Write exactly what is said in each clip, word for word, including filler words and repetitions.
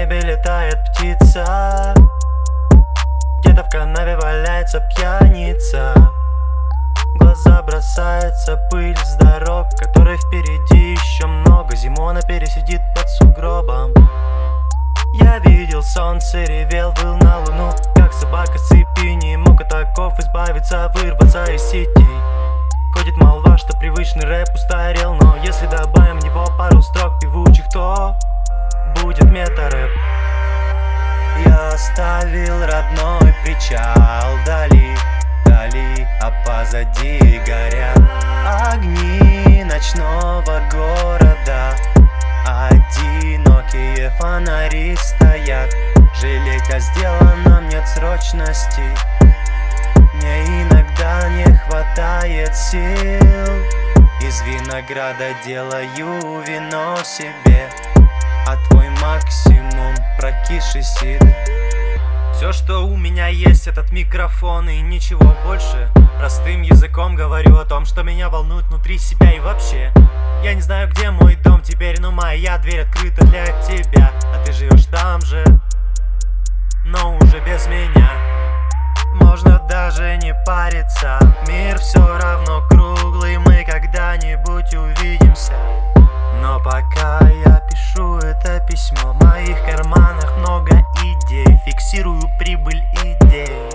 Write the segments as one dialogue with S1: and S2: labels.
S1: небе летает птица, где-то в канаве валяется пьяница. В глаза бросается пыль с дорог, которой впереди еще много. Зиму она пересидит под сугробом. Я видел солнце, ревел, выл на луну, как собака с цепи. Не мог от оков избавиться, вырваться из сетей. Ходит молва, что привычный рэп устарел, но если добавим в него пару строк певучих, то будет мета-рэп. Я оставил родной причал вдали, вдали, а позади горят огни ночного города. Одинокие фонари стоят, жалеть о сделанном нет срочности. Мне иногда не хватает сил, из винограда делаю вино себе, а твой максимум прокисший сидр. Все, что у меня есть, этот микрофон и ничего больше. Простым языком говорю о том, что меня волнует внутри себя и вообще. Я не знаю, где мой дом теперь, но моя дверь открыта для тебя. А ты живешь там же, но уже без меня. Можно даже не париться, мир все равно круглый, мы когда-нибудь увидимся. Но пока я пишу это письмо, в моих карманах много идей, фиксирую прибыль идей.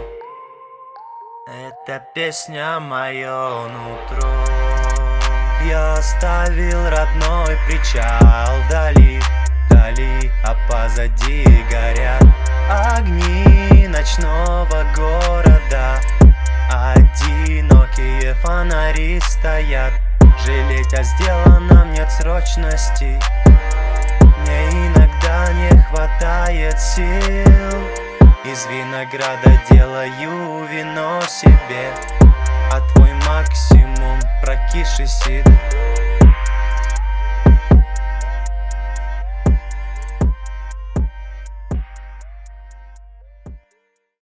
S1: Эта песня мое нутро. Я оставил родной причал вдали, вдали, а позади горят огни ночного города. Одинокие фонари стоят, жалеть о сделанном нет срочности. Мне иногда не хватает сил, из винограда делаю вино себе, а твой максимум прокисший сидр.